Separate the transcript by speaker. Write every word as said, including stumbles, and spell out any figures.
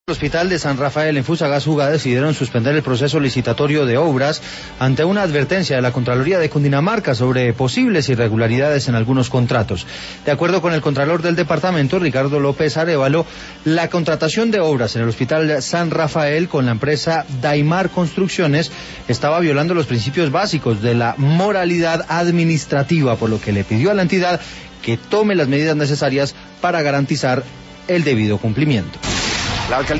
Speaker 1: El Hospital de San Rafael en Fusagasugá decidieron suspender el proceso licitatorio de obras ante una advertencia de la Contraloría de Cundinamarca sobre posibles irregularidades en algunos contratos. De acuerdo con el Contralor del departamento, Ricardo López Arévalo, la contratación de obras en el Hospital San Rafael con la empresa Daimar Construcciones estaba violando los principios básicos de la moralidad administrativa, por lo que le pidió a la entidad que tome las medidas necesarias para garantizar el debido cumplimiento.
Speaker 2: La